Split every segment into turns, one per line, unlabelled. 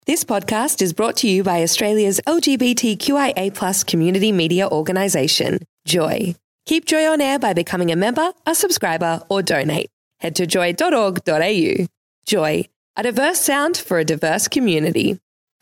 This podcast is brought to you by Australia's LGBTQIA+ community media organisation, Joy. Keep Joy on air by becoming a member, a subscriber, or donate. Head to joy.org.au. Joy, a diverse sound for a diverse community.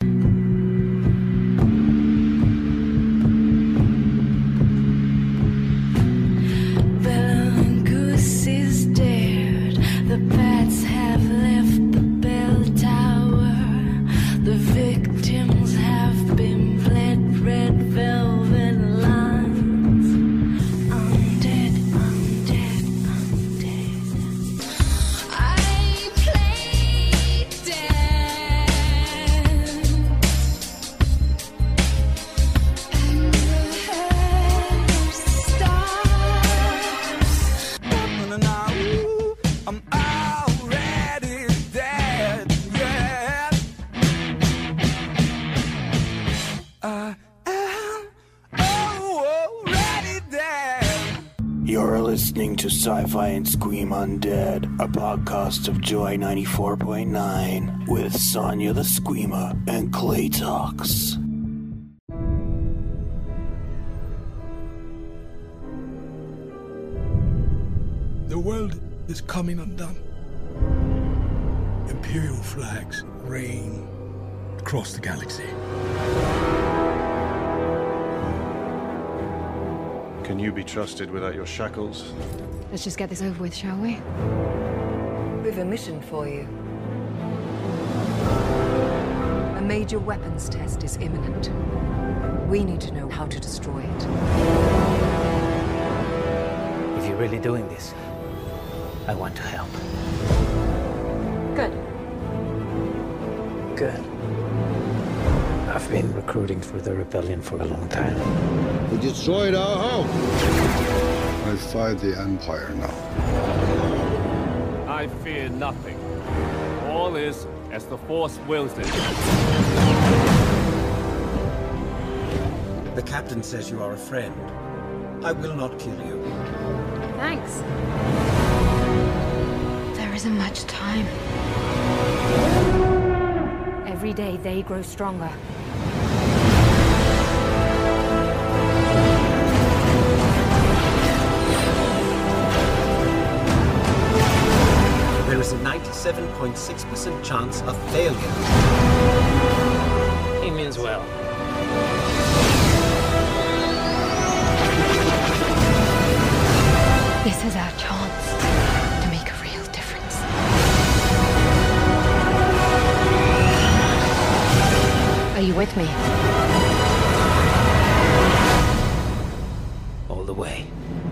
You're listening to Sci-Fi and Scream Undead, a podcast of Joy 94.9 with Sonia the Screamer and Clay Talks.
The world is coming undone. Imperial flags reign across the galaxy.
Can you be trusted without your shackles?
Let's just get this over with, shall we?
We've a mission for you. A major weapons test is imminent. We need to know how to destroy it.
If you're really doing this, I want to help.
Good.
Good. I've been recruiting for the rebellion for a long time.
We destroyed our home. I fight the Empire now.
I fear nothing. All is as the Force wills it.
The captain says you are a friend. I will not kill you.
Thanks. There isn't much time. Every day they grow stronger.
There is a 97.6% chance of failure.
He means well.
This is our chance to make a real difference. Are you with me?
All the way.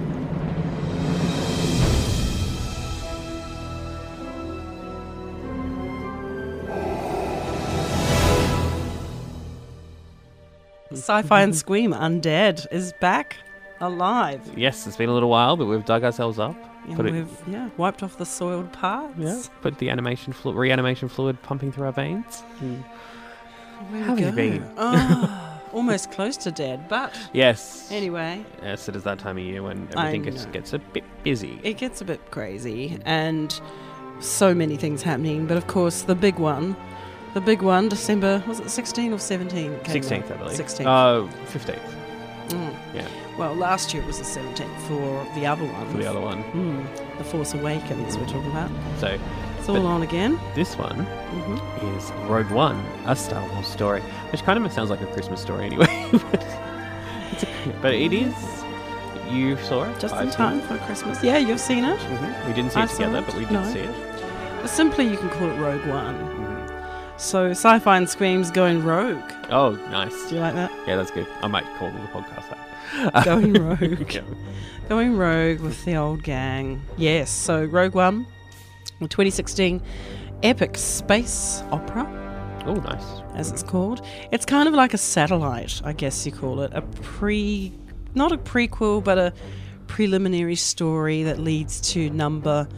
Sci-Fi and Scream Undead is back alive.
Yes, it's been a little while, but we've dug ourselves up.
And we've wiped off the soiled parts.
Yeah, put the reanimation fluid pumping through our veins.
How
have you been?
Almost close to dead, but
yes.
Anyway.
Yes, it is that time of year when everything gets a bit busy.
It gets a bit crazy, and so many things happening. But of course, the big one, December, was it 16 or 17?
16th, I believe.
16th.
15th. Yeah.
Well, last year was the 17th for the other one. The Force Awakens we're talking about.
So
it's all on again.
This one is Rogue One, a Star Wars story, which kind of sounds like a Christmas story anyway. but it is. You saw it?
Just in time for Christmas. Yeah, you've seen it.
We didn't see it together, but we did see it.
But simply, you can call it Rogue One. So, Sci-Fi and Scream's going rogue.
Oh, nice.
Do you like that?
Yeah, that's good. I might call the podcast that.
Going rogue. Going rogue with the old gang. Yes, so Rogue One, the 2016 epic space opera.
Oh, nice.
As it's called. It's kind of like a satellite, I guess you call it. Not a prequel, but a preliminary story that leads to number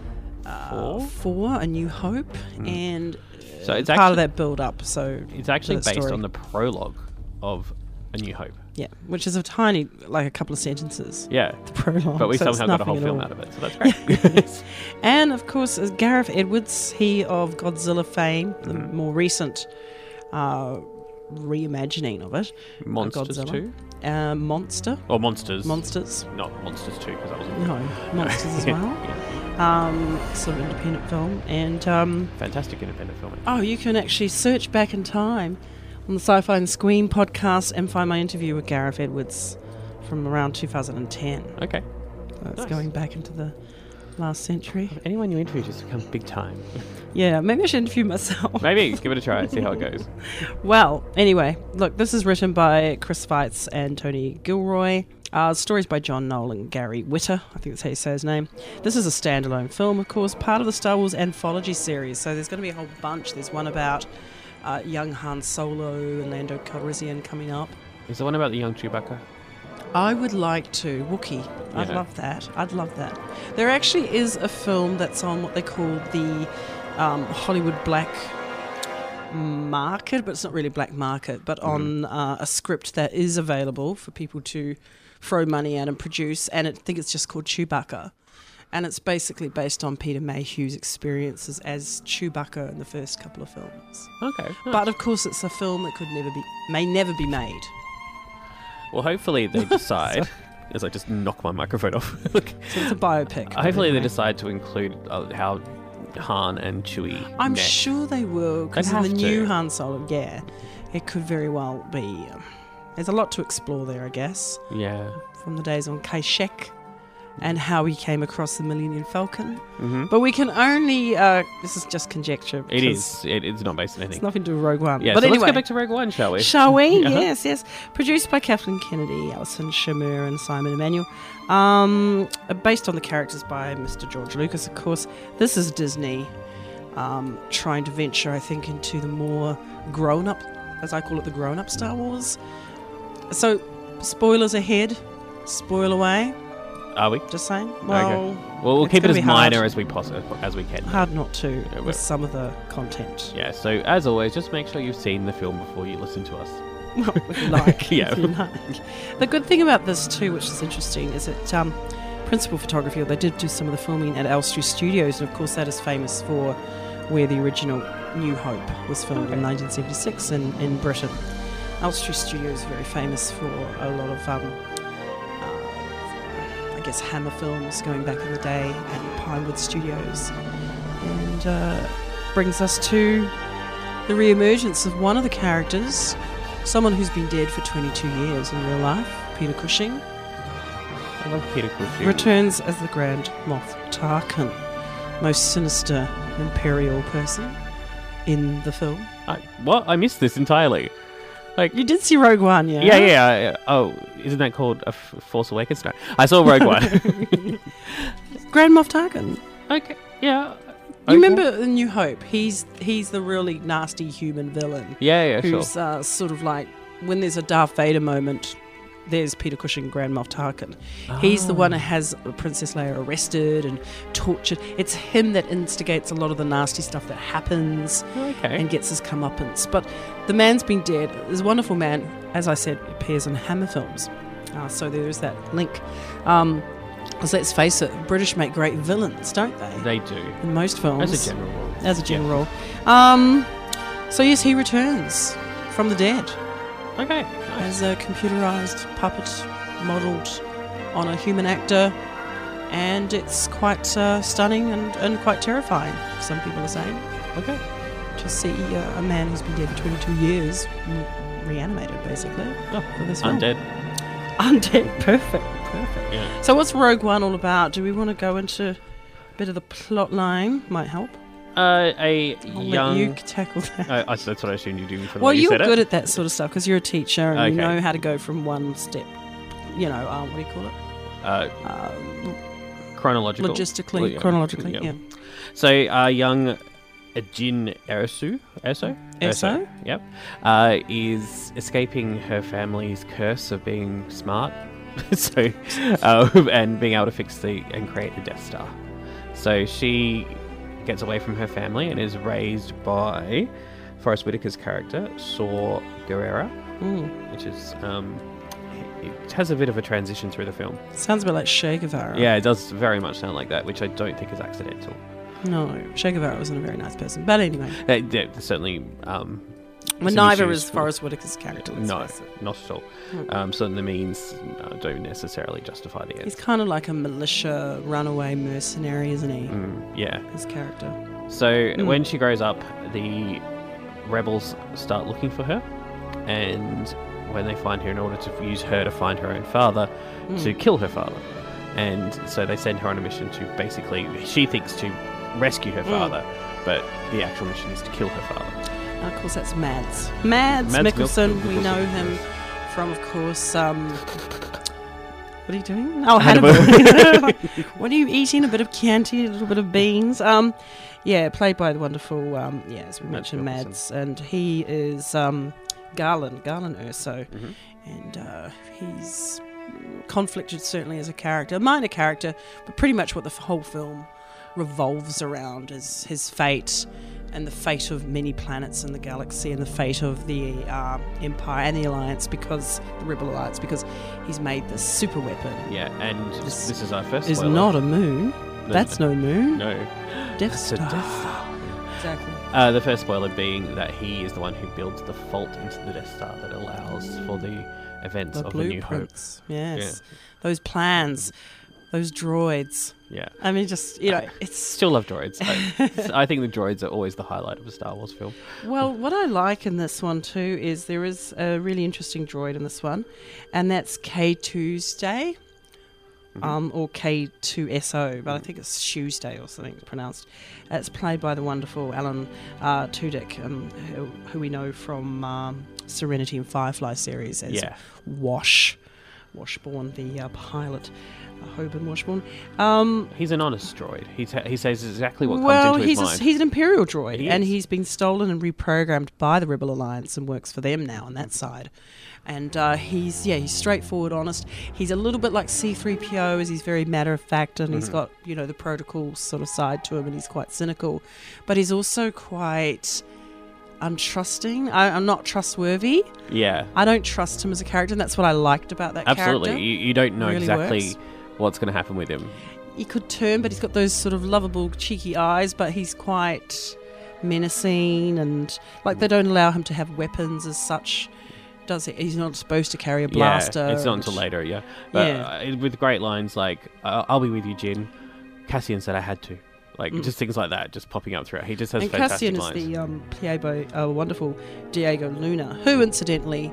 4, A New Hope, and
so it's
part of that build-up. So
it's actually based on the prologue of A New Hope.
Yeah, which is a tiny, like a couple of sentences.
Yeah,
the prologue.
But we somehow got a whole film out of it, so that's great.
And of course, Gareth Edwards, he of Godzilla fame, the more recent reimagining of it.
Monsters
Godzilla.
2?
Monster.
Or Monsters.
Monsters.
Not Monsters 2, because that was...
No, Monsters as well. Sort of independent film. And
fantastic independent film.
Oh, you can actually search back in time on the Sci-Fi and Scream podcast and find my interview with Gareth Edwards from around 2010.
Okay.
So it's
Nice.
going back into the last century.
Anyone you interview just becomes big time.
Yeah, maybe I should interview myself.
Maybe. Give it a try. See how it goes.
Well, anyway, look, this is written by Chris Weitz and Tony Gilroy. Stories by John Knoll and Gary Witter. I think that's how you say his name. This is a standalone film, of course, part of the Star Wars anthology series. So there's going to be a whole bunch. There's one about young Han Solo and Lando Calrissian coming up.
Is there one about the young Chewbacca?
I would like to. Wookiee. I'd love that. I'd love that. There actually is a film that's on what they call the Hollywood Black Market, but it's not really black market, but on a script that is available for people to throw money at and produce, and I think it's just called Chewbacca. And it's basically based on Peter Mayhew's experiences as Chewbacca in the first couple of films.
Okay. Nice.
But of course it's a film that may never be made.
Well, hopefully they decide... As I just knock my microphone off.
So it's a biopic.
Hopefully they decide to include how Han and Chewie
I'm
met.
sure they will, because
They'd
of the
have
new
to.
Han Solo. Yeah, it could very well be. There's a lot to explore there, I guess.
Yeah.
From the days on Kashyyyk and how he came across the Millennium Falcon.
Mm-hmm.
But we can only... this is just conjecture.
It is. It's not based on anything.
It's nothing to do with Rogue One.
Yeah,
but
so
anyway,
let's go back to Rogue One, shall we?
Shall we?
Uh-huh.
Yes. Produced by Kathleen Kennedy, Alison Shamir and Simon Emanuel. Based on the characters by Mr. George Lucas, of course. This is Disney trying to venture, I think, into the more grown-up, as I call it, the grown-up Star Wars. So, spoilers ahead. Spoil away.
Are we?
Just saying. Well,
okay. Well, we'll
it's
keep it
gonna
as
be hard.
minor as we can.
Hard not to
Yeah,
with some of the content.
Yeah, so as always, just make sure you've seen the film before you listen to us.
Well, if you like.
Yeah.
If you like. The good thing about this too, which is interesting, is that principal photography, they did do some of the filming at Elstree Studios, and of course that is famous for where the original New Hope was filmed in 1976 in Britain. Elstree Studios is very famous for a lot of I guess Hammer films going back in the day, and Pinewood Studios, and brings us to the re-emergence of one of the characters, someone who's been dead for 22 years in real life, Peter Cushing.
I love Peter Cushing.
Returns as the Grand Moff Tarkin, most sinister Imperial person in the film.
I missed this entirely. Like,
you did see Rogue One, yeah?
Yeah. Oh, isn't that called Force Awakens? No, I saw Rogue One.
Grand Moff Tarkin.
Okay, yeah.
You remember in New Hope? He's the really nasty human villain.
Yeah,
who's,
sure.
Sort of like when there's a Darth Vader moment. There's Peter Cushing, Grand Moff Tarkin. He's the one who has Princess Leia arrested and tortured. It's him that instigates a lot of the nasty stuff that happens and gets his comeuppance. But the man's been dead. This wonderful man, as I said, appears in Hammer films. So there is that link. Because let's face it, British make great villains, don't they?
They do.
In most films.
As a general rule.
So yes, he returns from the dead.
Okay.
As a computerized puppet modelled on a human actor, and it's quite stunning and quite terrifying, some people are saying.
Okay.
To see a man who's been dead for 22 years reanimated, basically. For this film. Undead, perfect.
Yeah.
So what's Rogue One all about? Do we want to go into a bit of the plot line? Might help.
I'll
let you tackle that.
That's what I assumed you do.
Well, you're good at that sort of stuff because you're a teacher and you know how to go from one step. You know, what do you call it?
Chronological.
Logistically, chronologically, yeah.
So, young Jyn Erso, yep, is escaping her family's curse of being smart, and being able to fix and create the Death Star. So she gets away from her family and is raised by Forrest Whitaker's character, Saw Gerrera, which is it has a bit of a transition through the film.
Sounds a bit like Che Guevara.
Yeah, it does very much sound like that, which I don't think is accidental.
No, Che Guevara wasn't a very nice person, but anyway.
Certainly
Well, neither is Forrest Whitaker's character.
No, not at all. So the means don't necessarily justify the ends.
He's kind of like a militia runaway mercenary, isn't he?
Yeah.
His character.
So when she grows up, the rebels start looking for her, and when they find her, in order to use her to find her own father, to kill her father. And so they send her on a mission to basically, she thinks to rescue her father, but the actual mission is to kill her father.
Of course, that's Mads Mikkelsen. We know him from, of course, what are you doing? Oh, Hannibal. What are you eating? A bit of Chianti, a little bit of beans. Played by the wonderful, as we mentioned, Mads. And he is Garland Erso. And he's conflicted certainly as a character, a minor character, but pretty much what the whole film revolves around is his fate and the fate of many planets in the galaxy and the fate of the Empire and the Alliance, because the Rebel Alliance, because he's made this super weapon.
Yeah, and this is our first
It's
spoiler.
not a moon. That's no moon.
No.
Death Star. Exactly.
The first spoiler being that he is the one who builds the fault into the Death Star that allows for the events of A New Hope.
Yes. Yeah. Those plans, those droids.
Yeah.
I mean, just, it's...
Still love droids. I think the droids are always the highlight of a Star Wars film.
Well, what I like in this one too is there is a really interesting droid in this one, and that's K-Tuesday. Or K2SO, but I think it's Tuesday or something pronounced. It's played by the wonderful Alan Tudyk, who we know from Serenity and Firefly series as Washburn, the pilot, Hoban Washburn.
He's an honest droid. He says exactly what comes into his mind.
He's an Imperial droid, and he's been stolen and reprogrammed by the Rebel Alliance and works for them now on that side. And he's straightforward, honest. He's a little bit like C-3PO, as he's very matter-of-fact, and he's got, the protocol sort of side to him, and he's quite cynical. But he's also quite untrusting. I'm not trustworthy.
Yeah.
I don't trust him as a character, and that's what I liked about that character.
Absolutely. You don't know
really
exactly
works.
What's going to happen with him.
He could turn, but he's got those sort of lovable, cheeky eyes, but he's quite menacing, and they don't allow him to have weapons as such. Does he? He's not supposed to carry a blaster.
Yeah, it's not until later, But with great lines like, I'll be with you, Jin. Cassian said I had to. Just things like that, just popping up throughout. He just has fantastic
Cassian
lines.
Is the wonderful Diego Luna, who incidentally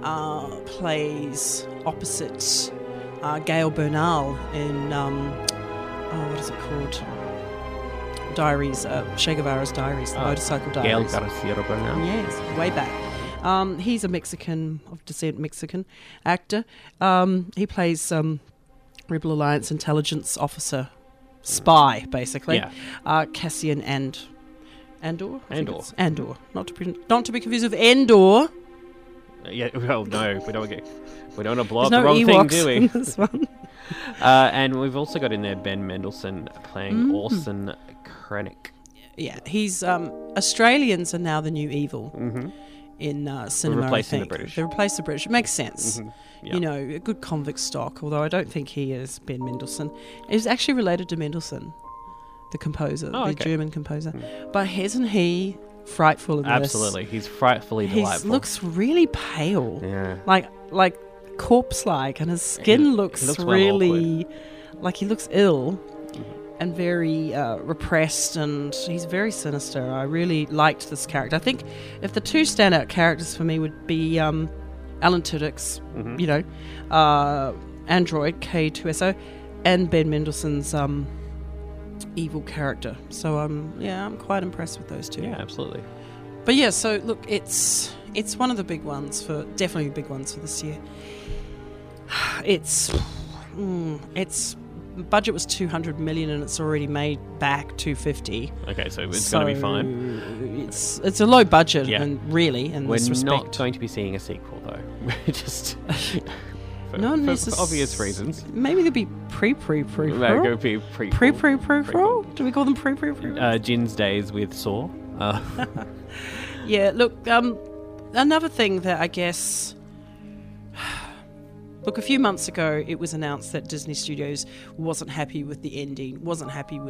plays opposite Gail Bernal in, what is it called? Diaries, Che Guevara's Diaries, the Motorcycle Diaries.
Gail Garcia Bernal.
Yes, way back. He's a Mexican, of descent Mexican actor. He plays Rebel Alliance intelligence officer, spy, basically.
Yeah.
Cassian Andor.
Andor.
Andor. Not to be confused with Endor.
Yeah. Well, no, we don't want to blow up
There's
the wrong
Ewoks
thing, do we?
in this one.
And we've also got in there Ben Mendelsohn playing Orson Krennic.
Yeah, he's Australians are now the new evil. In cinema,
replacing the British.
They replace the British. It makes sense.
Yep.
A good convict stock, although I don't think he is Ben Mendelsohn. He's actually related to Mendelssohn, the composer, the German composer. But isn't he frightful in this?
Absolutely. He's frightfully delightful.
He looks really pale.
Yeah.
Like corpse-like, and his skin looks really... like he looks ill. And very repressed, and he's very sinister. I really liked this character. I think if the two standout characters for me would be Alan Tudyk's, android K2SO, and Ben Mendelsohn's evil character. So I'm quite impressed with those two.
Yeah, absolutely.
But yeah, so look, it's one of the big ones definitely big ones for this year. It's budget was 200 million and it's already made back 250.
Okay, so it's going to be fine.
It's a low budget, and really, in this respect.
We're not going to be seeing a sequel, though. We're just for obvious reasons.
Maybe there'll be pre-prequel.
Go be
Pre-prequel. Do we call them pre-prequel?
Jin's days with Saw.
Yeah. Look, another thing that I guess. Look, a few months ago, it was announced that Disney Studios wasn't happy with the ending, wasn't happy with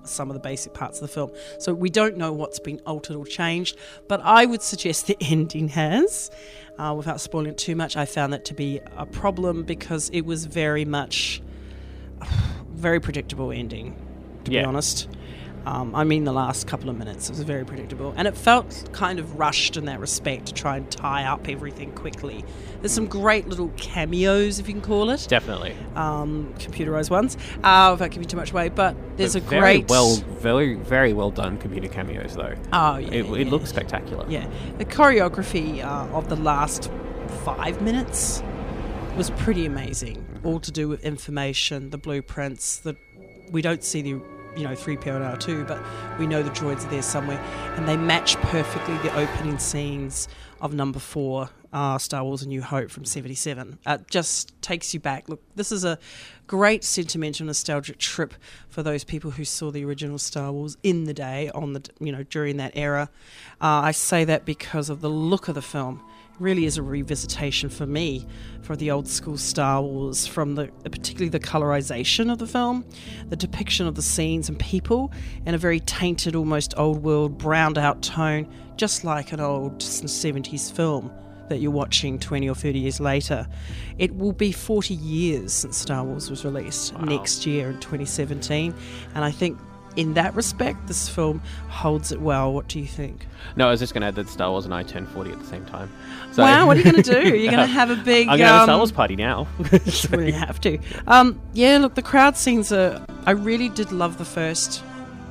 some of the basic parts of the film. So we don't know what's been altered or changed, but I would suggest the ending has. Without spoiling it too much, I found that to be a problem because it was very much very predictable ending, to be honest. I mean, the last couple of minutes, it was very predictable. And it felt kind of rushed in that respect to try and tie up everything quickly. There's some great little cameos, if you can call it.
Definitely.
Computerized ones, without giving too much away. But there's very well done computer cameos, though. Oh, yeah.
It looks spectacular.
Yeah. The choreography of the last 5 minutes was pretty amazing. All to do with information, the blueprints, we don't see the 3PO and R2, but we know the droids are there somewhere, and they match perfectly the opening scenes of number 4, Star Wars A New Hope from 1977. Just takes you back. Look, this is a great sentimental, nostalgic trip for those people who saw the original Star Wars in the day, during that era. I say that because of the look of the film. Really is a revisitation for me for the old school Star Wars, from particularly the colorization of the film, the depiction of the scenes and people in a very tainted, almost old world, browned out tone, just like an old 70s film that you're watching 20 or 30 years later. It will be 40 years since Star Wars was released next year in 2017, and I think in that respect, this film holds it well. What do you think?
No, I was just going to add that Star Wars and I turned 40 at the same time. So
wow, what are you going to do? You're going to have a big...
I'm going to have a Star Wars party now.
You really have to. Look, the crowd scenes I really did love the first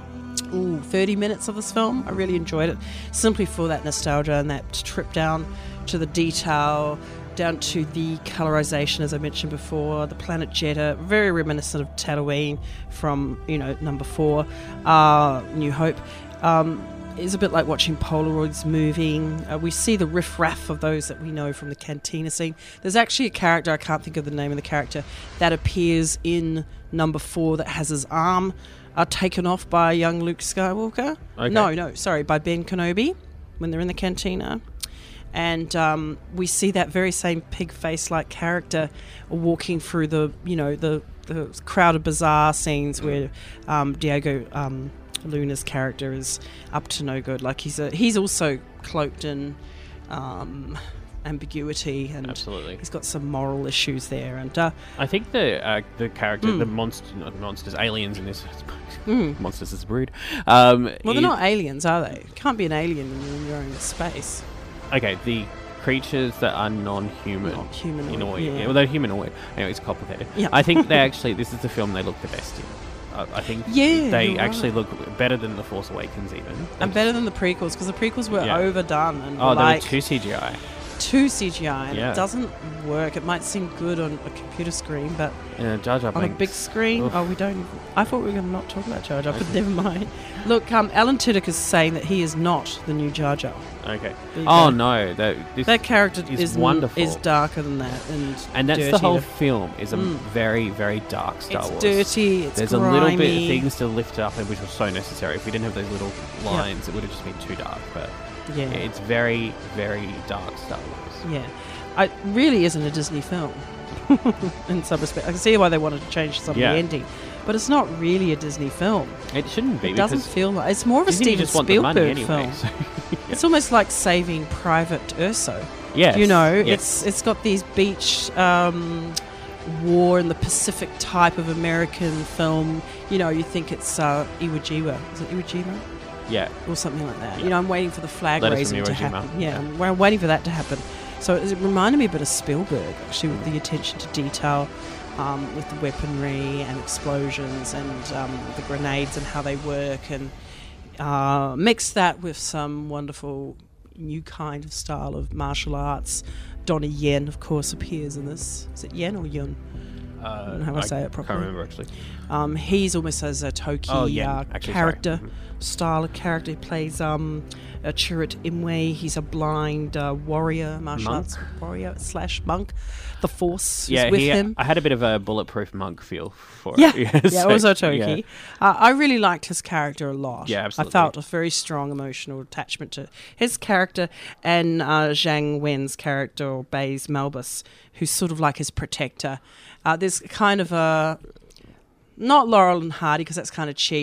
30 minutes of this film. I really enjoyed it, simply for that nostalgia and that trip down to the detail, down to the colorization, as I mentioned before, the planet Jeddah, very reminiscent of Tatooine from, number 4, New Hope. It's a bit like watching Polaroids moving. We see the riff-raff of those that we know from the cantina scene. There's actually a character, I can't think of the name of the character, that appears in number 4 that has his arm taken off by young Luke Skywalker. Okay. By Ben Kenobi when they're in the cantina. And we see that very same pig face-like character walking through the crowded bazaar scenes where Diego Luna's character is up to no good. Like he's also cloaked in ambiguity, and
absolutely,
he's got some moral issues there. And
I think the character, the monsters, aliens in this. Monsters is a brood.
Well, they're not aliens, are they? Can't be an alien in your own space.
Okay, the creatures that are non-human.
Not humanoid.
Yeah, well, they're humanoid. Anyway, it's complicated.
Yeah.
I think this is the film they look the best in. I think they actually look better than The Force Awakens even.
And better than the prequels, because the prequels were overdone. And
they were too CGI.
And it doesn't work. It might seem good on a computer screen, but
Jar Jar
on a big screen, we don't. I thought we were going to not talk about Jar Jar, but never mind. Look, Alan Tudyk is saying that he is not the new Jar Jar.
Okay. Oh no,
that character is
wonderful.
Is darker than that, and
that's
dirtier.
the whole film. Is a very, very dark Star Wars.
It's dirty. It's
There's
grimy.
a little bit of things to lift up, which was so necessary. If we didn't have those little lines, it would have just been too dark. But it's very, very dark Star Wars.
Yeah, it really isn't a Disney film in some respect. I can see why they wanted to change some of the ending, but it's not really a Disney film.
It shouldn't be.
It doesn't feel like it's more of a Steven Spielberg film.
So,
It's almost like Saving Private Urso.
Yes,
it's got these beach war in the Pacific type of American film. You think it's Iwo Jima. Is it Iwo Jima?
Yeah,
or something like that. I'm waiting for the flag
Letters
raising to
from Iwo Jima.
happen. Yeah, I'm waiting for that to happen. So it reminded me a bit of Spielberg, actually, with the attention to detail, with the weaponry and explosions and the grenades and how they work, and mix that with some wonderful new kind of style of martial arts. Donnie Yen, of course, appears in this. Is it Yen or Yun? I don't know how I say it properly.
I can't remember, actually.
He's almost as a Toki character, style of character. He plays Chirrut Imwe. He's a blind warrior, martial arts warrior / monk. The Force is with him.
I had a bit of a bulletproof monk feel for
it.
Yeah,
also Toki. Yeah. I really liked his character a lot.
Yeah, absolutely.
I felt a very strong emotional attachment to his character and Zhang Wen's character, or Baze Malbus, who's sort of like his protector. There's kind of a... Not Laurel and Hardy, because that's kind of cheap.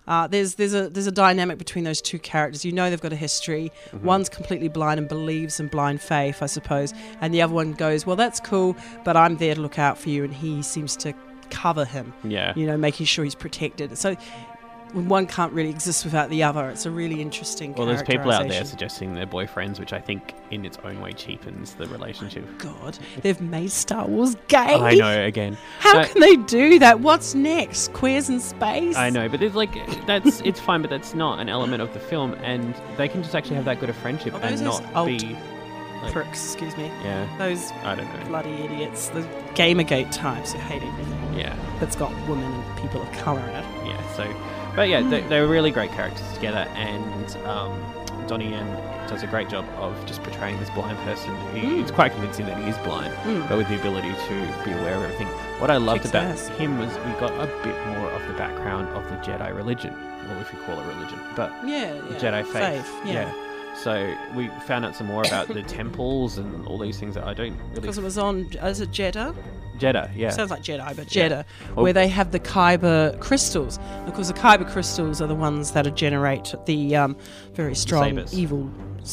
There's a dynamic between those two characters. You know they've got a history.
Mm-hmm.
One's completely blind and believes in blind faith, I suppose, and the other one goes, well, that's cool, but I'm there to look out for you, and he seems to cover him.
Yeah.
You know, making sure he's protected. So one can't really exist without the other. It's a really interesting
Well, there's people out there
characterisation.
suggesting they're boyfriends, which I think in its own way cheapens the relationship.
God, they've made Star Wars gay.
I know, again.
How
But-
can they do that? What's next? Queers in space?
I know, but there's it's fine, but that's not an element of the film, and they can just actually have that good of friendship and
those
not
old
be like,
pricks, excuse me.
Yeah.
Those
I don't know.
bloody idiots. The Gamergate types who hate everything.
Yeah.
That's got women and people of colour in it.
Yeah, so... But yeah, they were really great characters together, and Donnie Yen does a great job of just portraying this blind person. It's quite convincing that he is blind, but with the ability to be aware of everything. What I loved
Kicks
about
ass.
him was we got a bit more of the background of the Jedi religion, well, if you call it religion, but
Yeah,
the
yeah.
Jedi faith.
Yeah.
So we found out some more about the temples and all these things that I don't really...
Because it was on, is it Jeddah?
Jeddah, yeah.
Sounds like Jedi, but
Yeah.
Jeddah,
Oh.
where they have the Kyber crystals. Of course, the Kyber crystals are the ones that generate the very strong,
sabers.
evil,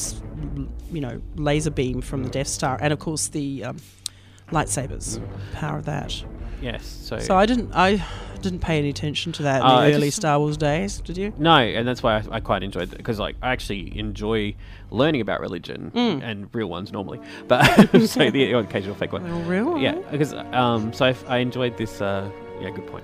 laser beam from the Death Star, and of course the lightsabers. Power of that.
Yes,
So I didn't pay any attention to that in
I
the early
just-
Star Wars days. Did you?
No, and that's why I quite enjoyed it, because like I actually enjoy learning about religion and real ones normally, but so the occasional fake one.
Oh, real?
Yeah, because so I enjoyed this. Yeah, good point.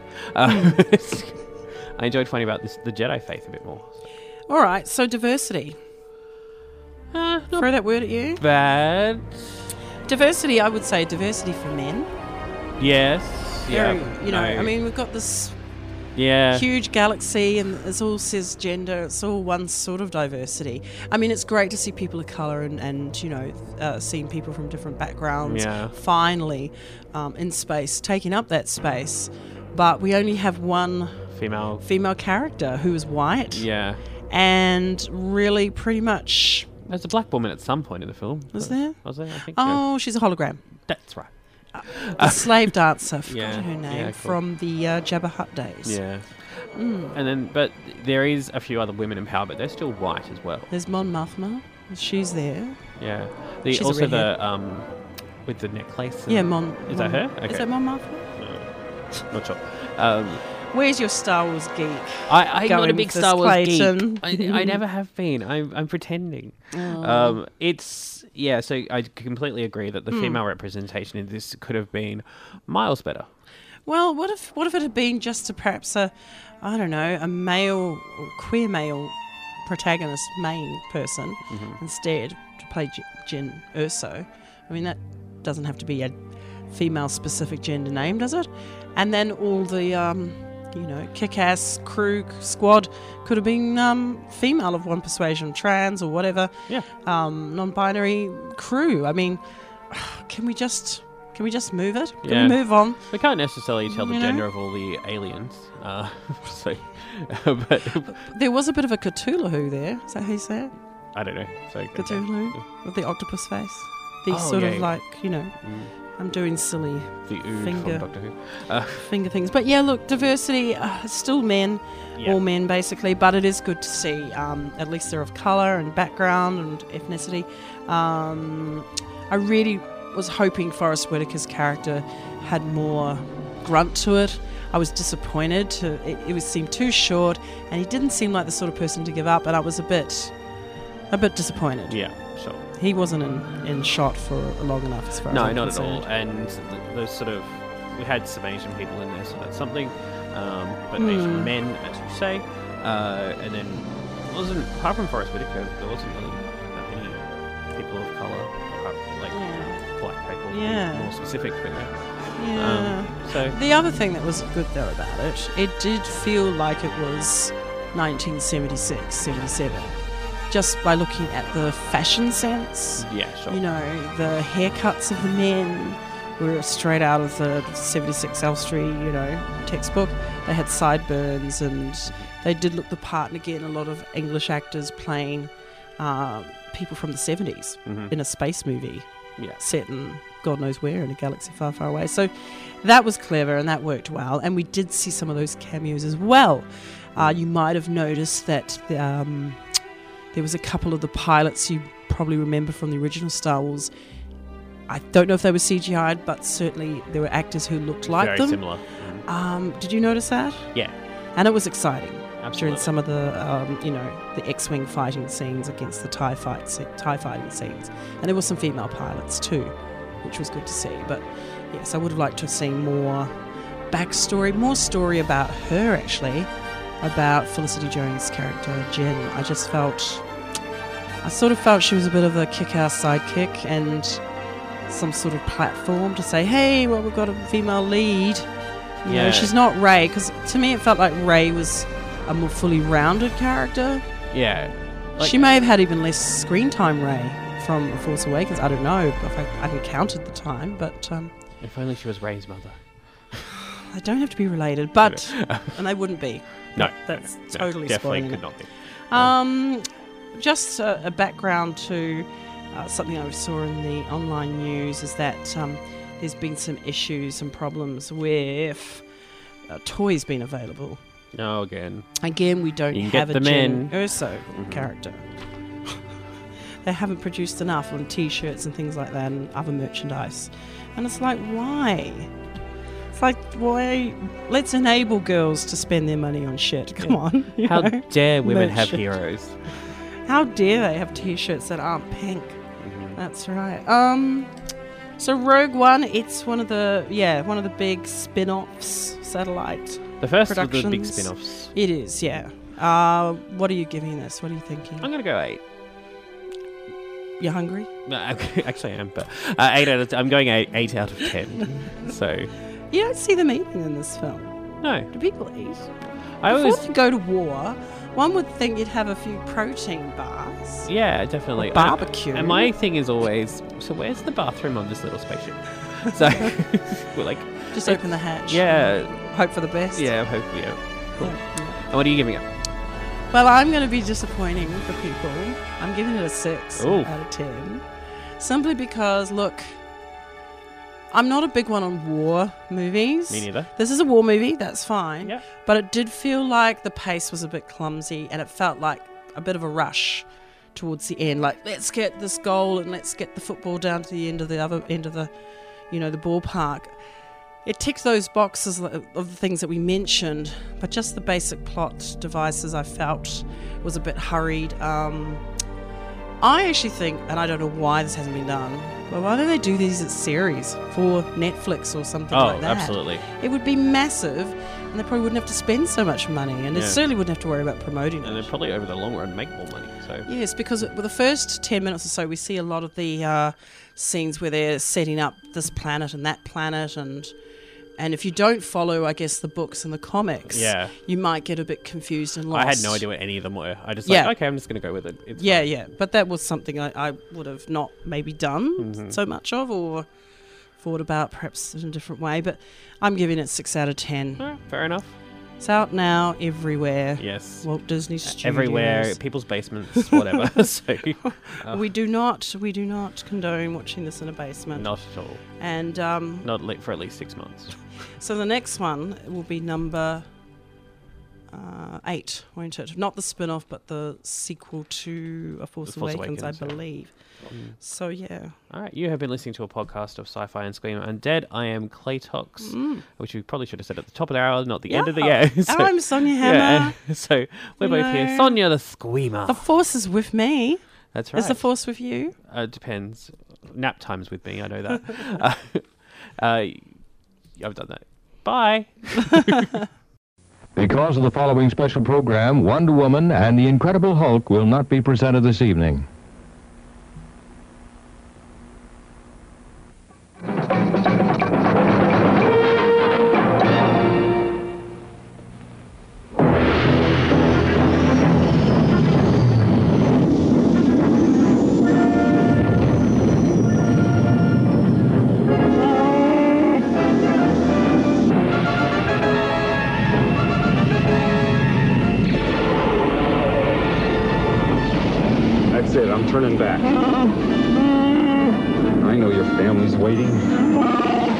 I enjoyed finding about the Jedi faith a bit more.
All right. So diversity. Throw that word at you.
Bad.
Diversity. I would say diversity for men.
Yes.
Very,
Yeah.
I mean, we've got this
Yeah.
huge galaxy, and it all says gender. It's all one sort of diversity. I mean, it's great to see people of color and seeing people from different backgrounds.
Yeah.
Finally, in space, taking up that space. But we only have one
Female.
character who is white.
Yeah.
And really, pretty much.
There's a black woman at some point in the film.
Was there?
Was there? I think.
Oh, she's a hologram.
That's right.
The slave dancer. I forgot
Yeah,
her name,
yeah, cool.
from the Jabba Hutt days.
Yeah. And then, but there is a few other women in power, but they're still white as well.
There's Mon Mothma. She's there.
Yeah.
She's a
Also
redhead.
the with the necklace. and-
Yeah, Mon.
Is that her? Okay.
Is that Mon Mothma?
Not sure.
Where's your Star Wars geek?
I'm not a
going
big
with this,
Star Wars
Clayton?
geek. I never have been. I'm pretending.
Oh.
So I completely agree that the female representation in this could have been miles better.
Well, what if it had been just perhaps a male or queer male protagonist, main person, instead to play Jyn Erso? I mean, that doesn't have to be a female specific gender name, does it? And then all the kick-ass crew squad could have been female of one persuasion, trans or whatever.
Yeah.
Non-binary crew. I mean, can we just move it? Can
Yeah.
we move on?
We can't necessarily tell the
You know?
gender of all the aliens. But
There was a bit of a Cthulhu there. Is that how you say it?
I don't know. So
Cthulhu with the octopus face. The
Oh,
sort
yeah,
of
yeah.
like, I'm doing silly
the Ood
finger-
from Doctor Who.
finger things. But yeah, look, diversity, still men,
Yeah.
all men basically, but it is good to see at least they're of colour and background and ethnicity. I really was hoping Forrest Whitaker's character had more grunt to it. I was disappointed. It seemed too short, and he didn't seem like the sort of person to give up, and I was a bit disappointed.
Yeah, sure.
He wasn't in shot for long enough as far as
No,
I'm
not
concerned.
at all. And the sort of, we had some Asian people in there, so that's something. But Asian men, as you say, and then apart from Forrest Whitaker, there wasn't really that many people of colour, like black people,
Yeah.
more specific. But
Yeah.
so
The other thing that was good though about it did feel like it was 1976, 77. Just by looking at the fashion sense.
yeah, sure.
The haircuts of the men were straight out of the 76 Elstree, textbook. They had sideburns and they did look the part. And again, a lot of English actors playing people from the 70s in a space movie set in God knows where, in a galaxy far, far away. So that was clever and that worked well. And we did see some of those cameos as well. You might have noticed that there was a couple of the pilots you probably remember from the original Star Wars. I don't know if they were CGI'd, but certainly there were actors who looked like them.
Very similar.
Did you notice that?
Yeah.
And it was exciting.
Absolutely.
During some of the, the X-Wing fighting scenes against the TIE fighting scenes. And there were some female pilots too, which was good to see. But yes, I would have liked to have seen more backstory, more story about her actually, about Felicity Jones' character, Jen. I sort of felt she was a bit of a kick-ass sidekick and some sort of platform to say, hey, well, we've got a female lead. You know, she's not Rey, because to me it felt like Rey was a more fully rounded character.
Yeah.
She may have had even less screen time, Rey, from The Force Awakens. I don't know if I haven't counted the time, but...
if only she was Rey's mother.
They don't have to be related, but... and they wouldn't be.
No.
That's totally spoiling
could not be.
Just a background to something I saw in the online news is that there's been some issues and problems with toys being available.
No, again,
we don't have a Jen Erso character. They haven't produced enough on T-shirts and things like that and other merchandise. And it's like, why? It's like, why? Let's enable girls to spend their money on shit. Come on.
How dare women have heroes?
How dare they have T-shirts that aren't pink? That's right. So Rogue One, it's one of the big spin-offs, satellite.
The first of the big spin-offs.
It is, yeah. What are you giving this? What are you thinking?
I'm going to go 8.
You're hungry?
No, actually I am, but 8 I'm going 8 out of 10. So
you don't see them eating in this film.
No.
Do people eat?
Before
they go to war, one would think you'd have a few protein bars.
Yeah, definitely.
Barbecue.
And my thing is always, so where's the bathroom on this little spaceship? So we're like...
Just open the hatch.
Yeah.
Hope for the best.
Yeah, hope, cool. Yeah. And what are you giving it?
Well, I'm going to be disappointing for people. I'm giving it a 6 out of 10. Simply because, look, I'm not a big one on war movies.
Me neither.
This is a war movie, that's fine.
Yeah.
But it did feel like the pace was a bit clumsy and it felt like a bit of a rush towards the end. Like, let's get this goal and let's get the football down to the end of the other end of the, the ballpark. It ticks those boxes of the things that we mentioned, but just the basic plot devices I felt was a bit hurried. I actually think, and I don't know why this hasn't been done, but why don't they do these as series for Netflix or something like that? Oh,
absolutely.
It would be massive, and they probably wouldn't have to spend so much money, and they certainly wouldn't have to worry about promoting it.
And they'd probably, over the long run, make more money. So.
Yes, because with the first 10 minutes or so, we see a lot of the scenes where they're setting up this planet and that planet, and if you don't follow, I guess, the books and the comics, you might get a bit confused and lost.
I had no idea what any of them were. I just okay, I'm just going to go with it. It's fine.
Yeah. But that was something I would have not maybe done so much of or thought about perhaps in a different way. But I'm giving it 6 out of 10.
Fair enough.
It's out now everywhere.
Yes.
Walt Disney Studios.
Everywhere, people's basements, whatever. So,
we do not condone watching this in a basement.
Not at all.
And
not for at least 6 months.
So the next one will be number 8, won't it? Not the spin-off, but the sequel to A Force Awakens, I believe. So, yeah.
All right, you have been listening to a podcast of Sci-Fi and Screamer Undead. I am Claytox, which we probably should have said at the top of the hour, not the end of the hour.
So, I'm Sonia Hammer.
So we're both here. Sonia the Screamer.
The Force is with me.
That's right.
Is the Force with you?
Depends. Nap time's with me, I know that. I've done that. Bye.
Because of the following special program, Wonder Woman and the Incredible Hulk will not be presented this evening.
I'm turning back. I know your family's waiting.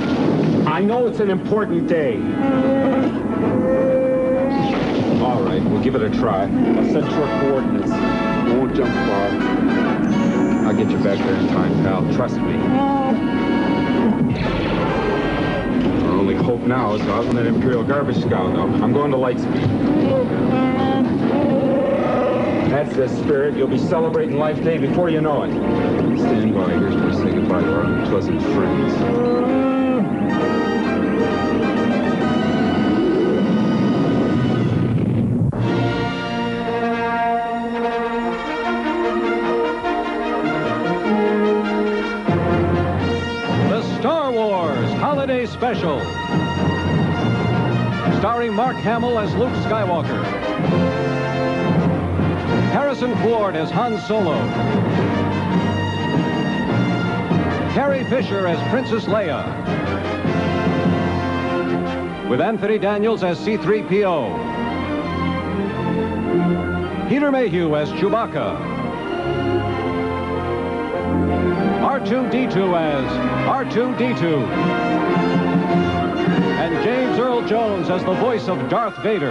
I know it's an important day. All right. Give it a try. I'll send short coordinates. Won't jump far. I'll get you back there in time, pal. Trust me. Our only hope now is out in that Imperial garbage scow, though. I'm going to Lightspeed. That's the spirit. You'll be celebrating Life Day before you know it. Stand by. Here's where we say goodbye to our unpleasant friends.
Holiday Special, starring Mark Hamill as Luke Skywalker, Harrison Ford as Han Solo, Carrie Fisher as Princess Leia, with Anthony Daniels as C-3PO, Peter Mayhew as Chewbacca, R2-D2 as R2-D2, and James Earl Jones as the voice of Darth Vader.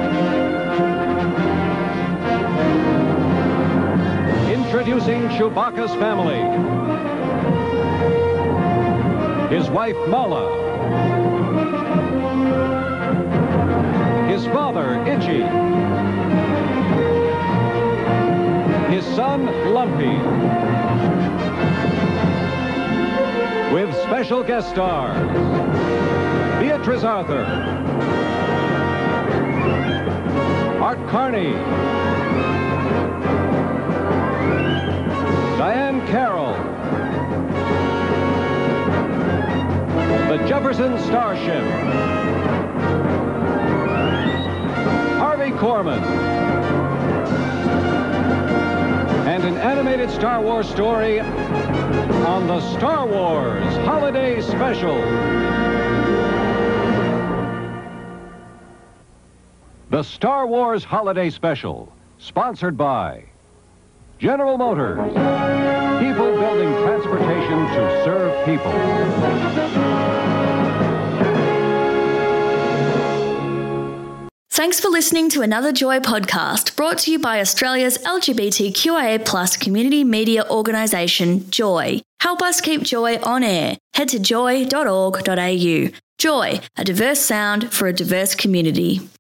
Introducing Chewbacca's family. His wife, Mala. His father, Itchy. His son, Lumpy. With special guest stars, Beatrice Arthur, Art Carney, Diane Carroll, the Jefferson Starship, Harvey Korman, and an animated Star Wars story on the Star Wars Holiday Special. The Star Wars Holiday Special, sponsored by General Motors. People building transportation to serve people.
Thanks for listening to another Joy podcast brought to you by Australia's LGBTQIA+ community media organisation, Joy. Help us keep Joy on air. Head to joy.org.au. Joy, a diverse sound for a diverse community.